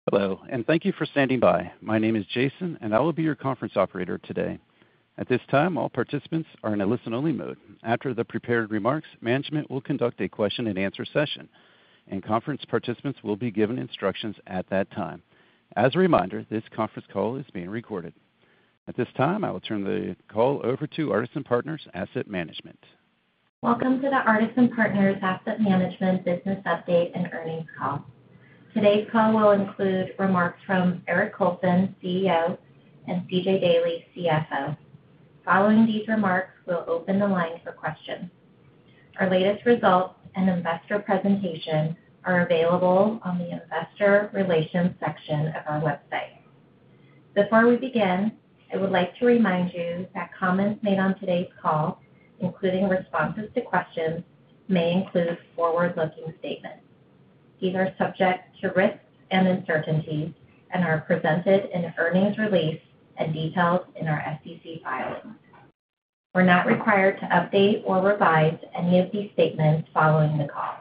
Hello, and thank you for standing by. My name is Jason, and I will be your conference operator today. At this time, all participants are in a listen-only mode. After the prepared remarks, management will conduct a question-and-answer session, and conference participants will be given instructions at that time. As a reminder, this conference call is being recorded. At this time, I will turn the call over to Artisan Partners Asset Management. Welcome to the Artisan Partners Asset Management Business Update and Earnings Call. Today's call will include remarks from Eric Colson, CEO, and C.J. Daley, CFO. Following these remarks, we'll open the line for questions. Our latest results and investor presentation are available on the Investor Relations section of our website. Before we begin, I would like to remind you that comments made on today's call, including responses to questions, may include forward-looking statements. These are subject to risks and uncertainties and are presented in the earnings release and detailed in our SEC filings. We're not required to update or revise any of these statements following the call.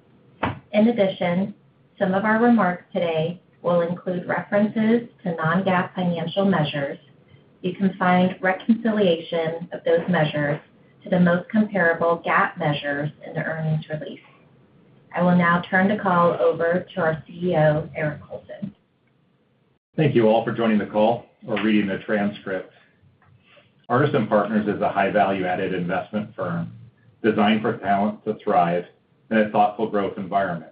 In addition, some of our remarks today will include references to non-GAAP financial measures. You can find reconciliation of those measures to the most comparable GAAP measures in the earnings release. I will now turn the call over to our CEO, Eric Colson. Thank you all for joining the call or reading the transcript. Artisan Partners is a high value-added investment firm designed for talent to thrive in a thoughtful growth environment.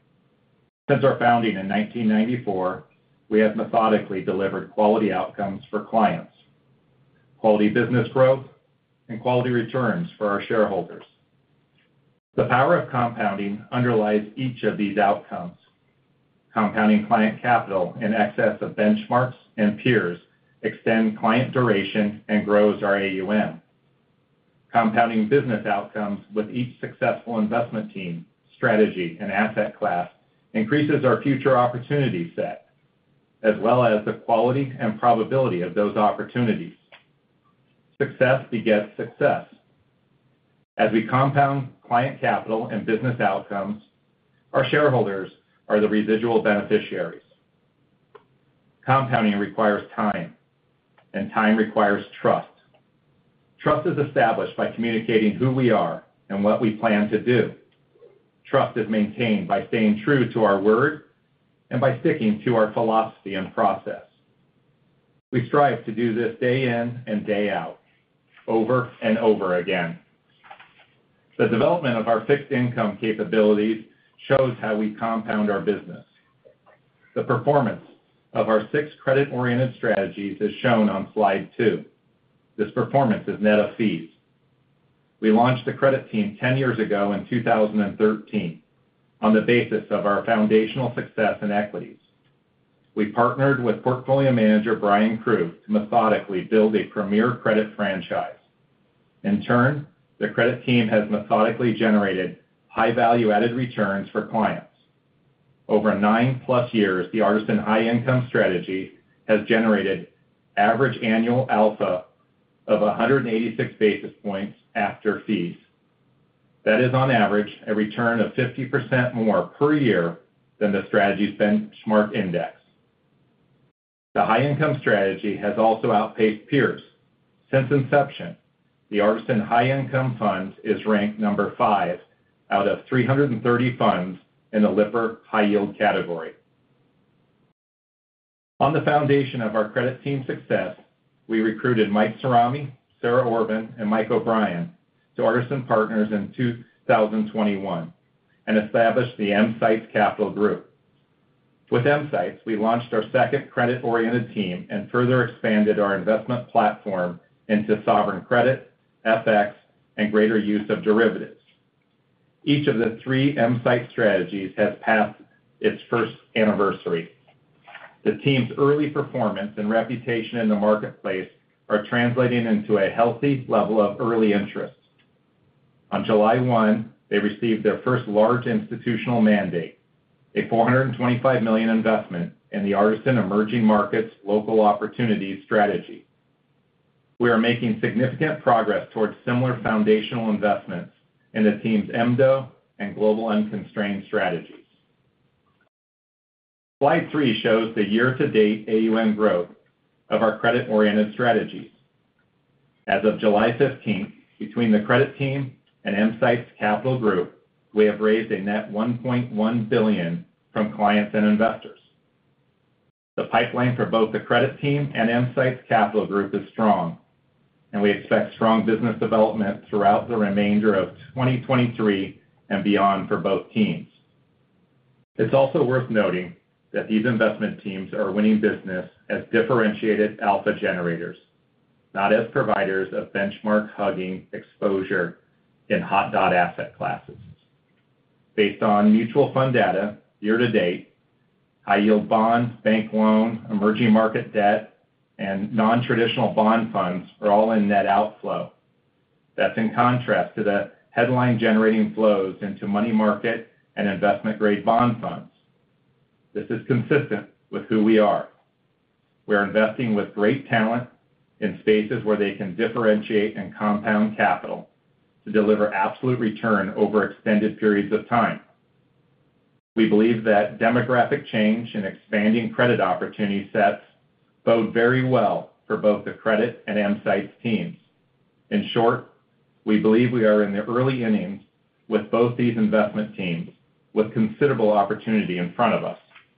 Since our founding in 1994, we have methodically delivered quality outcomes for clients, quality business growth, and quality returns for our shareholders. The power of compounding underlies each of these outcomes. Compounding client capital in excess of benchmarks and peers extend client duration and grows our AUM. Compounding business outcomes with each successful investment team, strategy, and asset class increases our future opportunity set, as well as the quality and probability of those opportunities. Success begets success. As we compound client capital and business outcomes, our shareholders are the residual beneficiaries. Compounding requires time, and time requires trust. Trust is established by communicating who we are and what we plan to do. Trust is maintained by staying true to our word and by sticking to our philosophy and process. We strive to do this day in and day out, over and over again. The development of our fixed income capabilities shows how we compound our business. The performance of our 6 credit-oriented strategies is shown on slide 2. This performance is net of fees. We launched the credit team 10 years ago in 2013 on the basis of our foundational success in equities. We partnered with portfolio manager Brian Krug to methodically build a premier credit franchise. In turn, the credit team has methodically generated high value-added returns for clients. Over 9+ years, the Artisan High Income strategy has generated average annual alpha of 186 basis points after fees. That is on average a return of 50% more per year than the strategy's benchmark index. The High Income strategy has also outpaced peers. Since inception, the Artisan High Income Fund is ranked number 5 out of 330 funds in the Lipper High Yield category. On the foundation of our credit team success, we recruited Mike Cerami, Sarah Orban, and Mike O'Brien to Artisan Partners in 2021 and established the EMsights Capital Group. With EMsights, we launched our second credit-oriented team and further expanded our investment platform into sovereign credit, FX, and greater use of derivatives. Each of the 3 EMsights strategies has passed its first anniversary. The team's early performance and reputation in the marketplace are translating into a healthy level of early interest. On July 1, they received their first large institutional mandate, a $425 million investment in the Artisan Emerging Markets Local Opportunities strategy. We are making significant progress towards similar foundational investments in the team's MDO and Global Unconstrained strategies. Slide 3 shows the year-to-date AUM growth of our credit-oriented strategies. As of July 15th, between the credit team and EMsights Capital Group, we have raised a net $1.1 billion from clients and investors. The pipeline for both the credit team and EMsights Capital Group is strong, and we expect strong business development throughout the remainder of 2023 and beyond for both teams. It's also worth noting that these investment teams are winning business as differentiated alpha generators, not as providers of benchmark-hugging exposure in hot dot asset classes. Based on mutual fund data, year-to-date, high-yield bonds, bank loan, emerging market debt, and non-traditional bond funds are all in net outflow. That's in contrast to the headline-generating flows into money market and investment-grade bond funds. This is consistent with who we are. We're investing with great talent in spaces where they can differentiate and compound capital to deliver absolute return over extended periods of time. We believe that demographic change and expanding credit opportunity sets bode very well for both the credit and EMsights teams. In short, we believe we are in the early innings with both these investment teams, with considerable opportunity in front of us.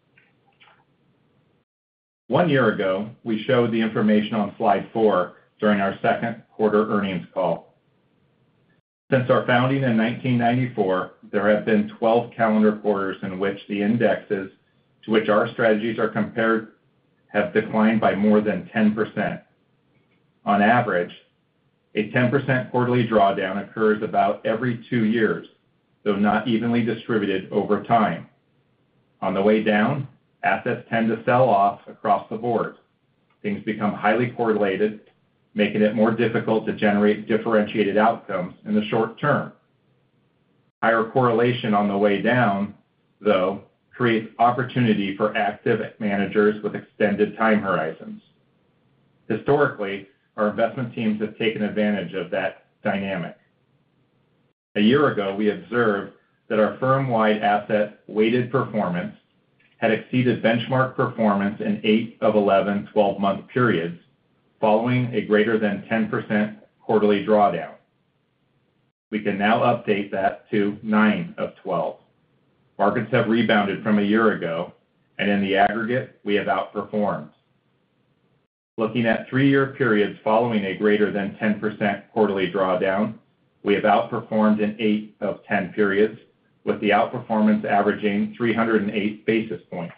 1 year ago, we showed the information on slide 4 during our second quarter earnings call. Since our founding in 1994, there have been 12 calendar quarters in which the indexes to which our strategies are compared have declined by more than 10%. On average, a 10% quarterly drawdown occurs about every 2 years, though not evenly distributed over time. On the way down, assets tend to sell off across the board. Things become highly correlated, making it more difficult to generate differentiated outcomes in the short term. Higher correlation on the way down, though, creates opportunity for active managers with extended time horizons. Historically, our investment teams have taken advantage of that dynamic. A year ago, we observed that our firm-wide asset-weighted performance had exceeded benchmark performance in 8 of 11 12-month periods, following a greater than 10% quarterly drawdown. We can now update that to 9 of 12. Markets have rebounded from a year ago, and in the aggregate, we have outperformed. Looking at 3-year periods following a greater than 10% quarterly drawdown, we have outperformed in 8 of 10 periods, with the outperformance averaging 308 basis points.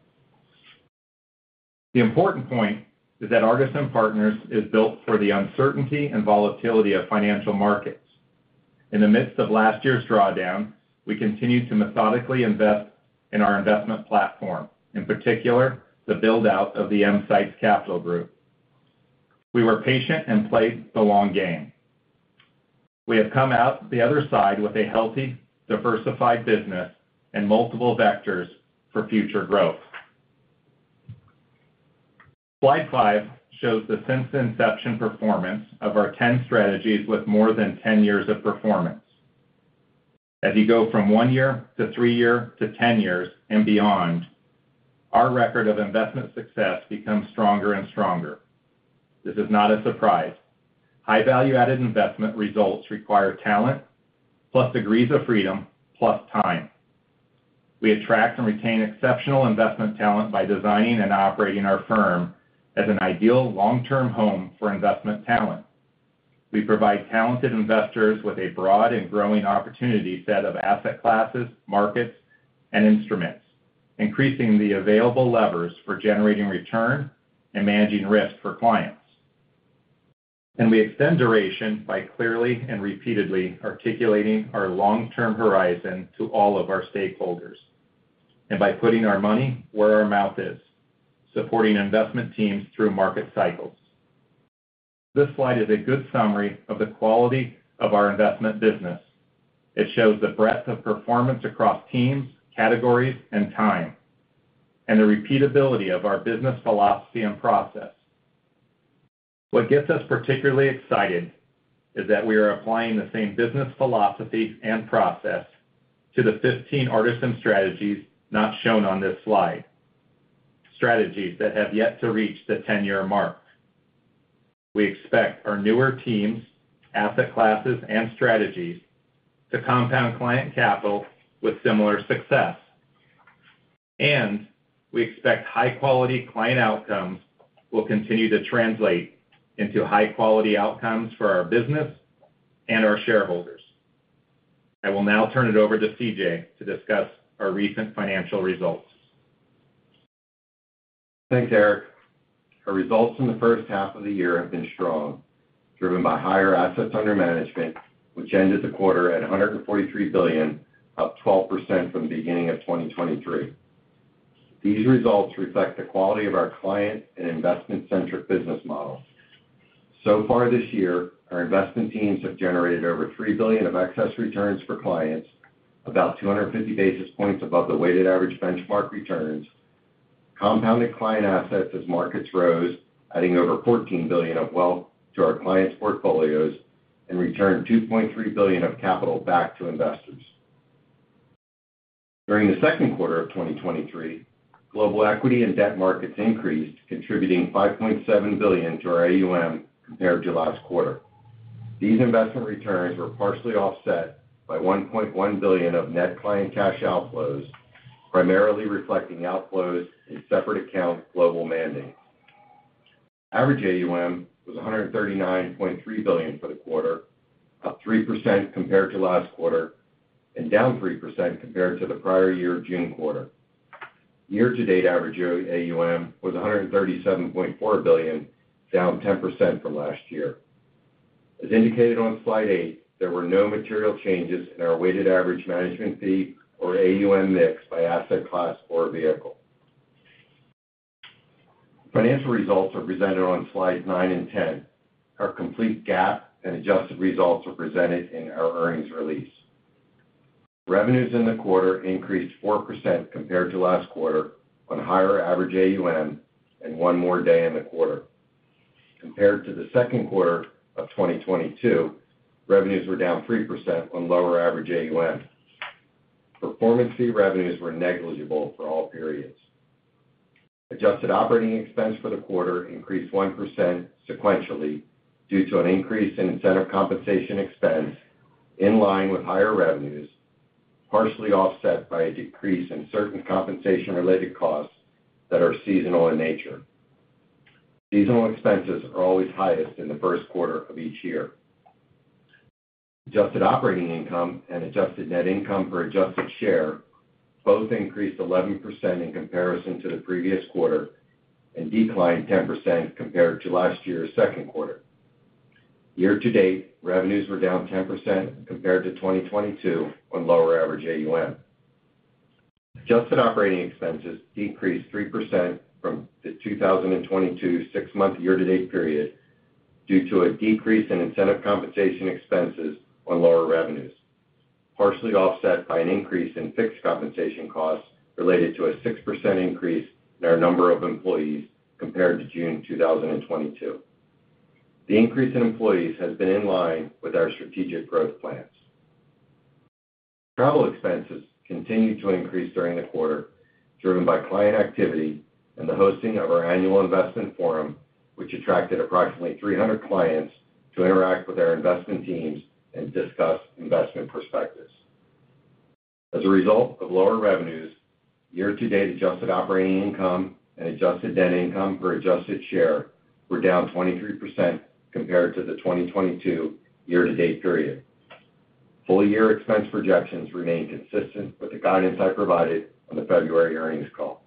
The important point is that Artisan Partners is built for the uncertainty and volatility of financial markets. In the midst of last year's drawdown, we continued to methodically invest in our investment platform, in particular, the build-out of the EMsights Capital Group. We were patient and played the long game. We have come out the other side with a healthy, diversified business and multiple vectors for future growth. Slide 5 shows the since inception performance of our 10 strategies with more than 10 years of performance. As you go from 1 year to 3 year to 10 years and beyond, our record of investment success becomes stronger and stronger. This is not a surprise. High value-added investment results require talent, plus degrees of freedom, plus time. We attract and retain exceptional investment talent by designing and operating our firm as an ideal long-term home for investment talent. We provide talented investors with a broad and growing opportunity set of asset classes, markets, and instruments, increasing the available levers for generating return and managing risk for clients. And we extend duration by clearly and repeatedly articulating our long-term horizon to all of our stakeholders, and by putting our money where our mouth is, supporting investment teams through market cycles. This slide is a good summary of the quality of our investment business. It shows the breadth of performance across teams, categories, and time, and the repeatability of our business philosophy and process. What gets us particularly excited is that we are applying the same business philosophy and process to the 15 Artisan strategies not shown on this slide. strategies that have yet to reach the 10-year mark. We expect our newer teams, asset classes, and strategies to compound client capital with similar success. And we expect high-quality client outcomes will continue to translate into high-quality outcomes for our business and our shareholders. I will now turn it over to CJ to discuss our recent financial results. Thanks, Eric. Our results in the first half of the year have been strong, driven by higher assets under management, which ended the quarter at $143 billion, up 12% from the beginning of 2023. These results reflect the quality of our client and investment-centric business model. So far this year, our investment teams have generated over $3 billion of excess returns for clients, about 250 basis points above the weighted average benchmark returns, compounded client assets as markets rose, adding over $14 billion of wealth to our clients' portfolios, and returned $2.3 billion of capital back to investors. During the second quarter of 2023, global equity and debt markets increased, contributing $5.7 billion to our AUM compared to last quarter. These investment returns were partially offset by $1.1 billion of net client cash outflows, primarily reflecting outflows in separate account global mandates. Average AUM was $139.3 billion for the quarter, up 3% compared to last quarter, and down 3% compared to the prior year June quarter. Year-to-date average AUM was $137.4 billion, down 10% from last year. As indicated on slide 8, there were no material changes in our weighted average management fee or AUM mix by asset class or vehicle. Financial results are presented on slides 9 and 10. Our complete GAAP and adjusted results are presented in our earnings release. Revenues in the quarter increased 4% compared to last quarter on higher average AUM and one more day in the quarter. Compared to the second quarter of 2022, revenues were down 3% on lower average AUM. Performance fee revenues were negligible for all periods. Adjusted operating expense for the quarter increased 1% sequentially due to an increase in incentive compensation expense in line with higher revenues, partially offset by a decrease in certain compensation-related costs that are seasonal in nature. Seasonal expenses are always highest in the first quarter of each year. Adjusted operating income and adjusted net income per adjusted share both increased 11% in comparison to the previous quarter and declined 10% compared to last year's second quarter. Year-to-date, revenues were down 10% compared to 2022 on lower average AUM. Adjusted operating expenses decreased 3% from the 2022 six-month year-to-date period due to a decrease in incentive compensation expenses on lower revenues, partially offset by an increase in fixed compensation costs related to a 6% increase in our number of employees compared to June 2022. The increase in employees has been in line with our strategic growth plans. Travel expenses continued to increase during the quarter, driven by client activity and the hosting of our annual investment forum, which attracted approximately 300 clients to interact with our investment teams and discuss investment perspectives. As a result of lower revenues, year-to-date adjusted operating income and adjusted net income per adjusted share were down 23% compared to the 2022 year-to-date period. Full-year expense projections remain consistent with the guidance I provided on the February earnings call.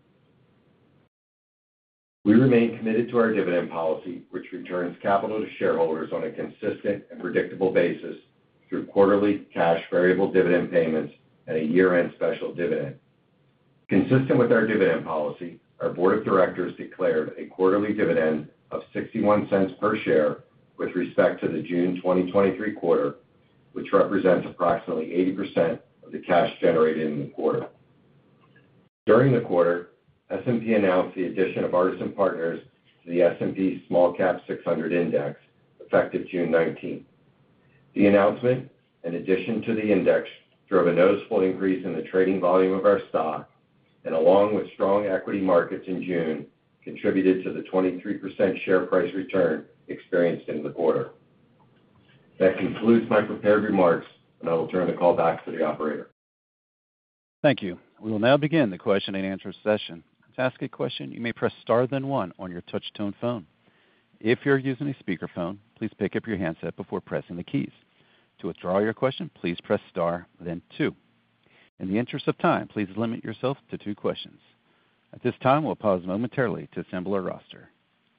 We remain committed to our dividend policy, which returns capital to shareholders on a consistent and predictable basis through quarterly cash variable dividend payments and a year-end special dividend. Consistent with our dividend policy, our board of directors declared a quarterly dividend of 61 cents per share with respect to the June 2023 quarter, which represents approximately 80% of the cash generated in the quarter. During the quarter, S&P announced the addition of Artisan Partners to the S&P Small Cap 600 Index, effective June 19th. The announcement, in addition to the index, drove a noticeable increase in the trading volume of our stock and along with strong equity markets in June, contributed to the 23% share price return experienced in the quarter. That concludes my prepared remarks, and I will turn the call back to the operator. Thank you. We will now begin the question and answer session. To ask a question, you may press star then one on your touch-tone phone. If you're using a speakerphone, please pick up your handset before pressing the keys. To withdraw your question, please press star then two. In the interest of time, please limit yourself to 2 questions. At this time, we'll pause momentarily to assemble our roster.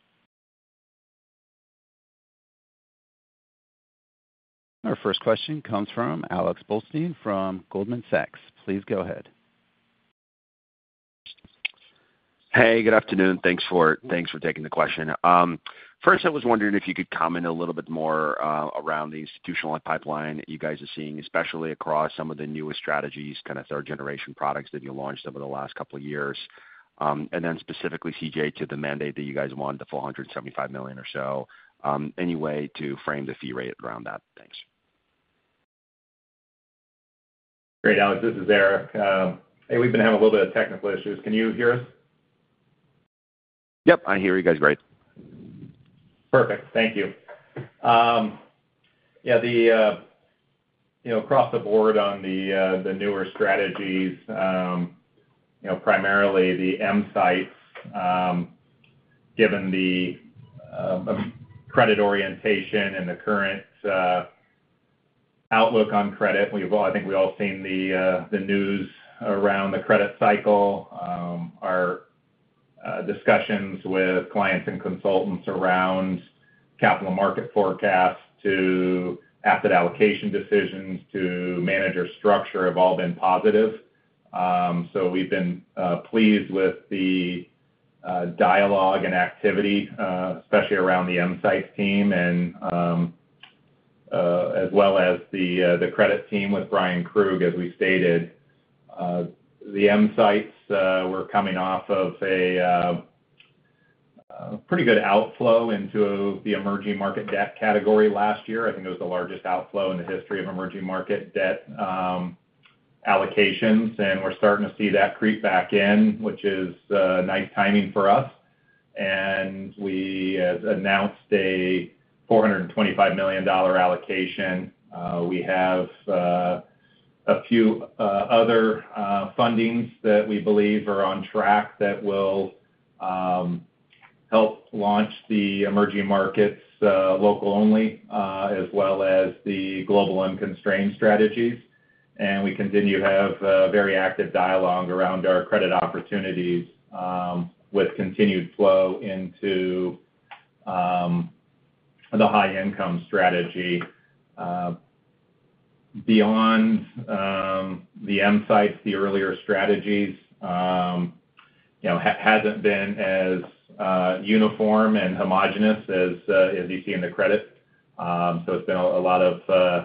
Our first question comes from Alex Blostein from Goldman Sachs. Please go ahead. Hey, good afternoon. Thanks for taking the question. First, I was wondering if you could comment a little bit more around the institutional pipeline you guys are seeing, especially across some of the newest strategies, kind of third-generation products that you launched over the last couple of years. And then specifically, CJ, to the mandate that you guys won, the $475 million or so. Any way to frame the fee rate around that? Thanks. Great, Alex. This is Eric. Hey, we've been having a little bit of technical issues. Can you hear us? Yep, I hear you guys great. Perfect. Thank you. Across the board on the newer strategies, primarily the MSITs, given the credit orientation and the current outlook on credit. I think we've all seen the news around the credit cycle. Our discussions with clients and consultants around capital market forecasts to asset allocation decisions to manager structure have all been positive. So we've been pleased with the dialogue and activity, especially around the MSITes team and as well as the credit team with Brian Krug, as we stated. The MSITes were coming off of a pretty good outflow into the emerging market debt category last year. I think it was the largest outflow in the history of emerging market debt allocations, and we're starting to see that creep back in, which is nice timing for us. And we announced a $425 million allocation. We have a few other fundings that we believe are on track that will help launch the emerging markets local only, as well as the global unconstrained strategies. And we continue to have very active dialogue around our credit opportunities with continued flow into the high income strategy. Beyond the MSITes, the earlier strategies, hasn't been as uniform and homogeneous as you see in the credit. So it's been a lot of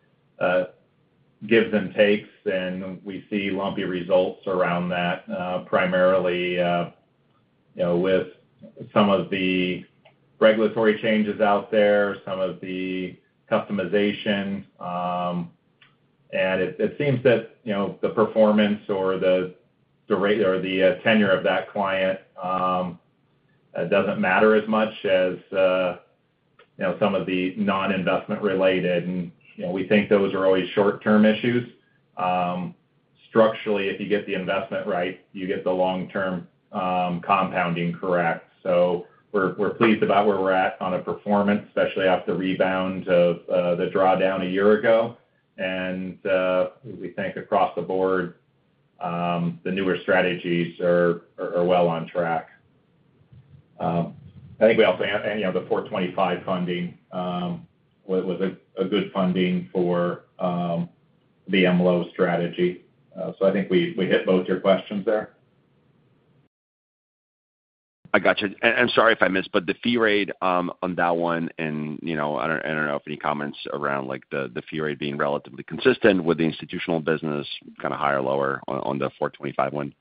gives and takes, and we see lumpy results around that, primarily, with some of the regulatory changes out there, some of the customization, and it seems that the performance or the rate or the tenure of that client doesn't matter as much as some of the non-investment related, and we think those are always short-term issues. Structurally, if you get the investment right, you get the long-term compounding correct. So we're pleased about where we're at on a performance, especially after the rebound of the drawdown a year ago. And we think across the board, the newer strategies are well on track. I think we also have, the 425 funding was a good funding for the MLO strategy. So I think we hit both your questions there. I got you. And sorry if I missed, but the fee rate on that one, and I don't know if any comments around like the fee rate being relatively consistent with the institutional business, kind of higher or lower on the 425 one.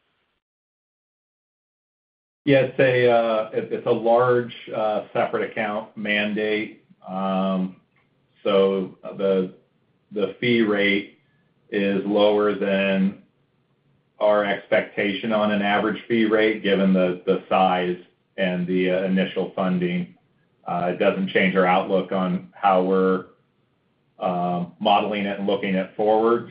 Yeah, it's a large separate account mandate. So the fee rate is lower than our expectation on an average fee rate, given the size and the initial funding. It doesn't change our outlook on how we're modeling it and looking it forward.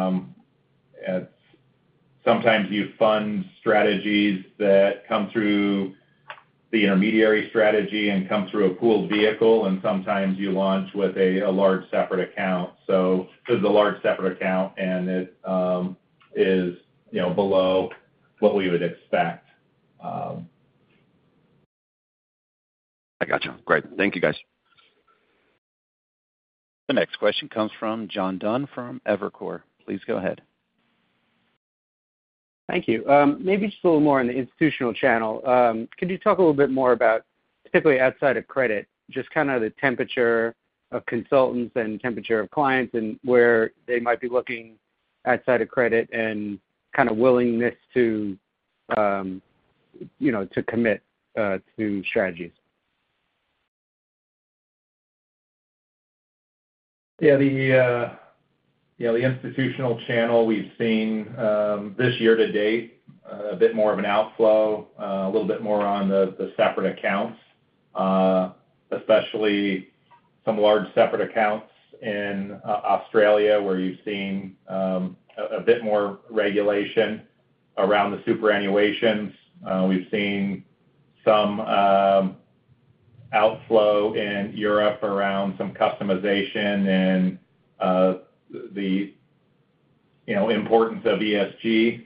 Sometimes you fund strategies that come through the intermediary strategy and come through a pooled vehicle, and sometimes you launch with a large separate account. So this is a large separate account, and it is below what we would expect. I got you. Great. Thank you, guys. The next question comes from John Dunn from Evercore. Please go ahead. Thank you. Maybe just a little more on the institutional channel. Could you talk a little bit more about, particularly outside of credit, just kind of the temperature of consultants and temperature of clients and where they might be looking outside of credit and kind of willingness to, to commit to strategies? Yeah, the institutional channel we've seen this year to date, a bit more of an outflow, a little bit more on the separate accounts, especially some large separate accounts in Australia where you've seen a bit more regulation around the superannuations. We've seen some outflow in Europe around some customization and the importance of ESG,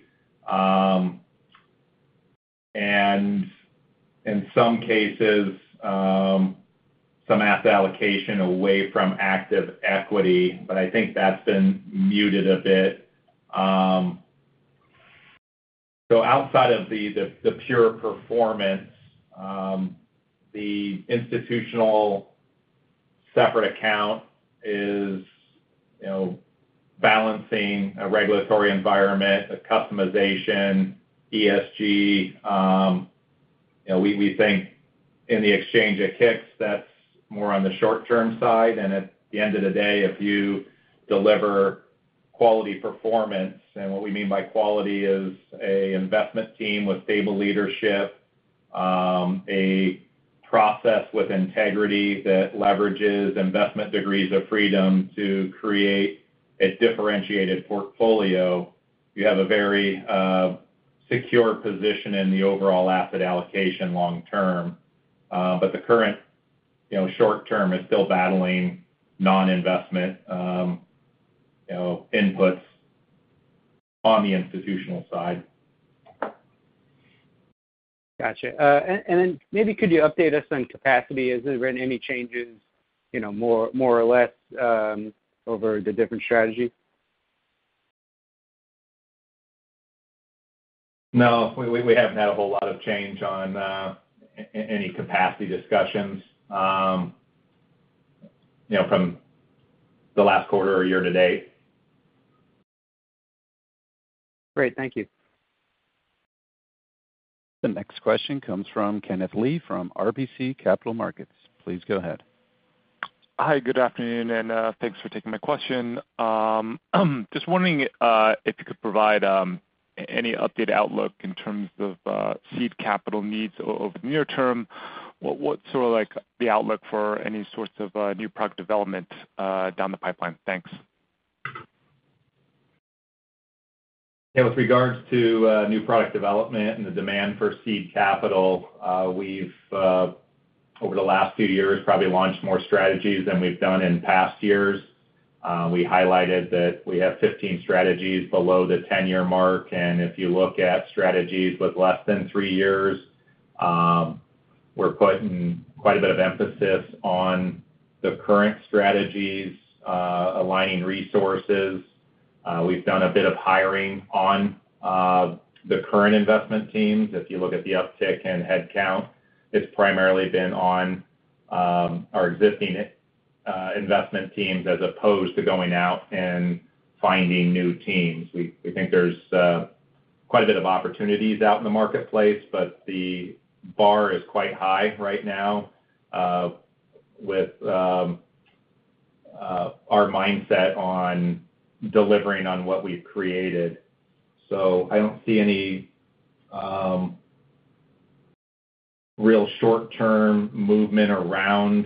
and in some cases some asset allocation away from active equity, but I think that's been muted a bit. So outside of the pure performance, the institutional separate account is balancing a regulatory environment, a customization, ESG. We think in the exchange of kicks, that's more on the short-term side. And at the end of the day, if you deliver quality performance, and what we mean by quality is a investment team with stable leadership, a process with integrity that leverages investment degrees of freedom to create a differentiated portfolio, you have a very secure position in the overall asset allocation long term. But the current short term is still battling non-investment inputs on the institutional side. Gotcha. And then maybe could you update us on capacity? Has there been any changes, more or less over the different strategies? No, we haven't had a whole lot of change on any capacity discussions, from the last quarter or year to date. Great, thank you. The next question comes from Kenneth Lee from RBC Capital Markets. Please go ahead. Hi, good afternoon, and thanks for taking my question. Just wondering if you could provide any updated outlook in terms of seed capital needs over the near term. What's sort of like the outlook for any sorts of new product development down the pipeline? Thanks. Yeah, with regards to new product development and the demand for seed capital, we've over the last few years probably launched more strategies than we've done in past years. We highlighted that we have 15 strategies below the 10-year mark, and if you look at strategies with less than 3 years, we're putting quite a bit of emphasis on the current strategies, aligning resources. We've done a bit of hiring on the current investment teams. If you look at the uptick in headcount, it's primarily been on our existing investment teams as opposed to going out and finding new teams. We think there's quite a bit of opportunities out in the marketplace, but the bar is quite high right now with our mindset on delivering on what we've created. So I don't see any real short-term movement around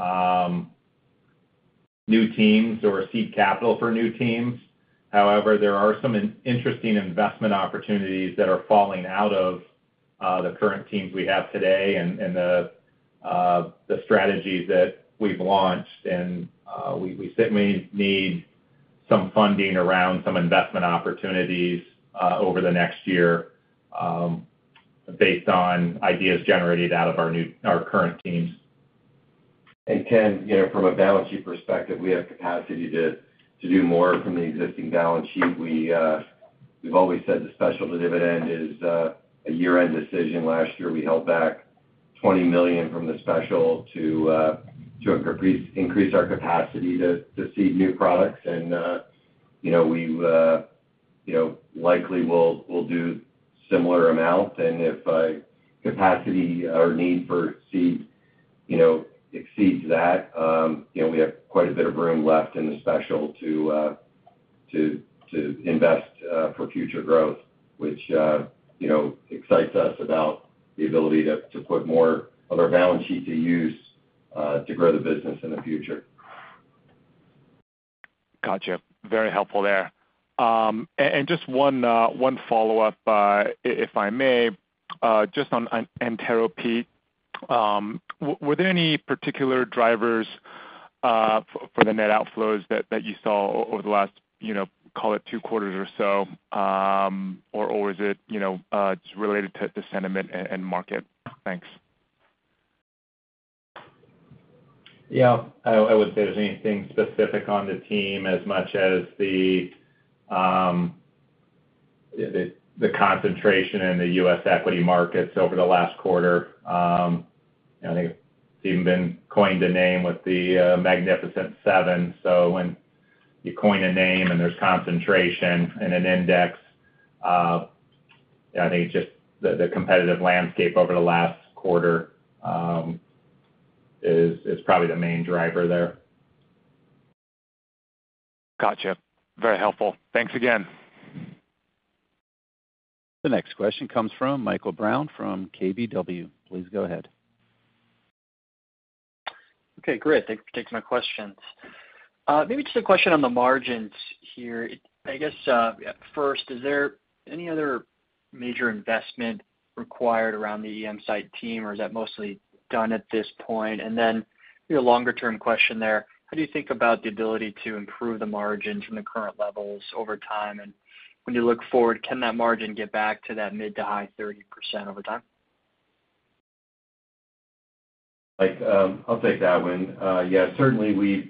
new teams or seed capital for new teams. However, there are some interesting investment opportunities that are falling out of the current teams we have today and the strategies that we've launched. And we certainly need some funding around some investment opportunities over the next year based on ideas generated out of our current teams. And Ken, from a balance sheet perspective, we have capacity to do more from the existing balance sheet. We've always said the special dividend is a year-end decision. Last year, we held back $20 million from the special to increase our capacity to seed new products. And we likely will do similar amount. And if capacity or need for seed exceeds that, we have quite a bit of room left in the special to invest for future growth, which excites us about the ability to put more of our balance sheet to use to grow the business in the future. Gotcha. Very helpful there. And just one follow-up, if I may, just on Antero Peak. Were there any particular drivers for the net outflows that you saw over the last, call it 2 quarters or so, or is it, just related to sentiment and market? Thanks. Yeah, I would say there's anything specific on the team as much as the concentration in the U.S. equity markets over the last quarter. I think it's even been coined a name with the Magnificent Seven. So when you coin a name and there's concentration in an index, I think just the competitive landscape over the last quarter is probably the main driver there. Gotcha. Very helpful. Thanks again. The next question comes from Michael Brown from KBW. Please go ahead. Okay, great. Thanks for taking my questions. Maybe just a question on the margins here. I guess, first, is there any other major investment required around the EMsights team, or is that mostly done at this point? And then your longer-term question there, how do you think about the ability to improve the margins from the current levels over time? And when you look forward, can that margin get back to that mid to high 30% over time? I'll take that one. Yeah, certainly we've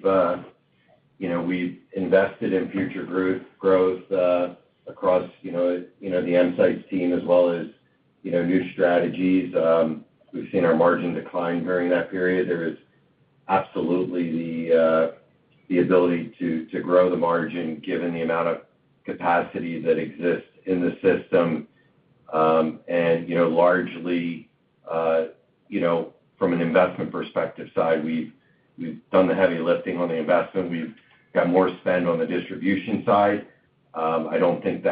invested in future growth across the EMsights team as well as new strategies. We've seen our margin decline during that period. There is absolutely the ability to grow the margin given the amount of capacity that exists in the system, and largely from an investment perspective side, we've done the heavy lifting on the investment. We've got more spend on the distribution side. I don't think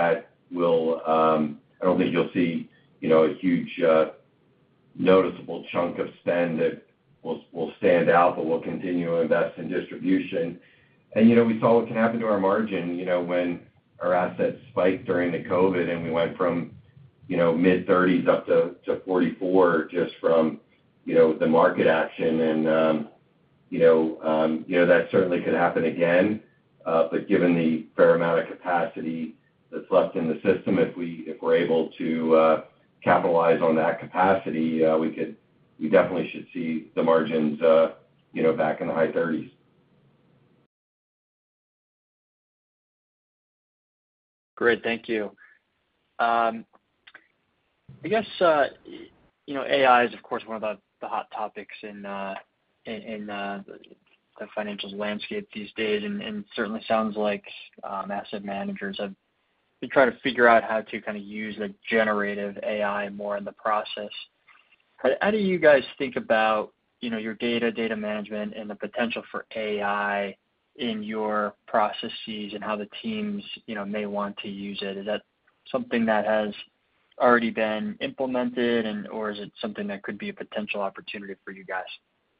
you'll see a huge noticeable chunk of spend that will stand out, but we'll continue to invest in distribution. And we saw what can happen to our margin when our assets spiked during the COVID and we went from mid-30s up to 44 just from the market action, and that certainly could happen again. But given the fair amount of capacity that's left in the system, if we're able to capitalize on that capacity, we definitely should see the margins back in the high 30s. Great, thank you. I guess AI is of course one of the hot topics in the financials landscape these days, and certainly sounds like asset managers have been trying to figure out how to kind of use the generative AI more in the process. How do you guys think about your data management and the potential for AI in your processes and how the teams may want to use it? Is that something that has already been implemented, or is it something that could be a potential opportunity for you guys?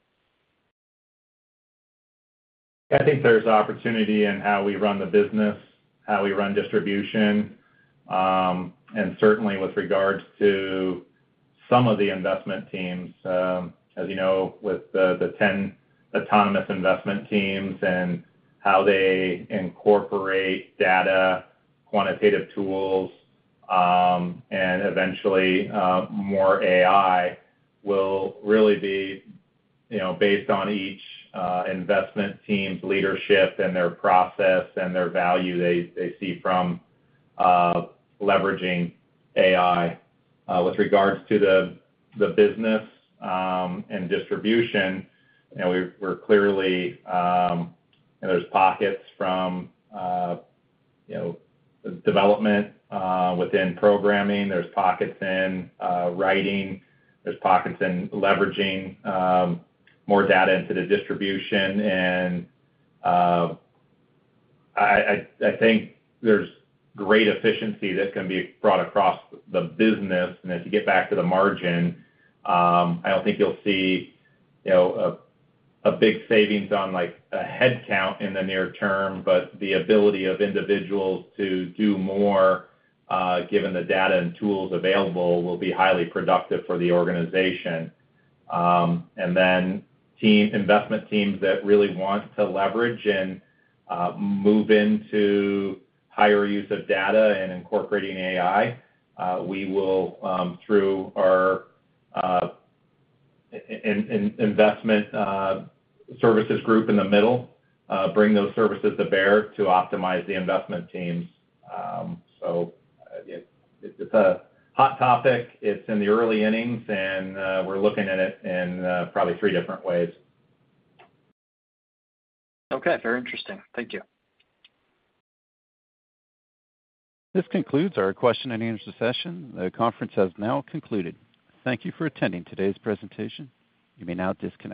I think there's opportunity in how we run the business, how we run distribution, and certainly with regards to some of the investment teams. As you know, with the 10 autonomous investment teams and how they incorporate data, quantitative tools, and eventually more AI will really be, based on each investment team's leadership and their process and their value they see from leveraging AI. With regards to the business and distribution, we're clearly, there's pockets from development within programming, there's pockets in writing, there's pockets in leveraging more data into the distribution, and I think there's great efficiency that can be brought across the business. And if you get back to the margin, I don't think you'll see a big savings on like a head count in the near term, but the ability of individuals to do more given the data and tools available will be highly productive for the organization. And then investment teams that really want to leverage and move into higher use of data and incorporating AI, we will, through our investment services group in the middle, bring those services to bear to optimize the investment teams. So it's a hot topic. It's in the early innings, and we're looking at it in probably 3 different ways. Okay, very interesting. Thank you. This concludes our question and answer session. The conference has now concluded. Thank you for attending today's presentation. You may now disconnect.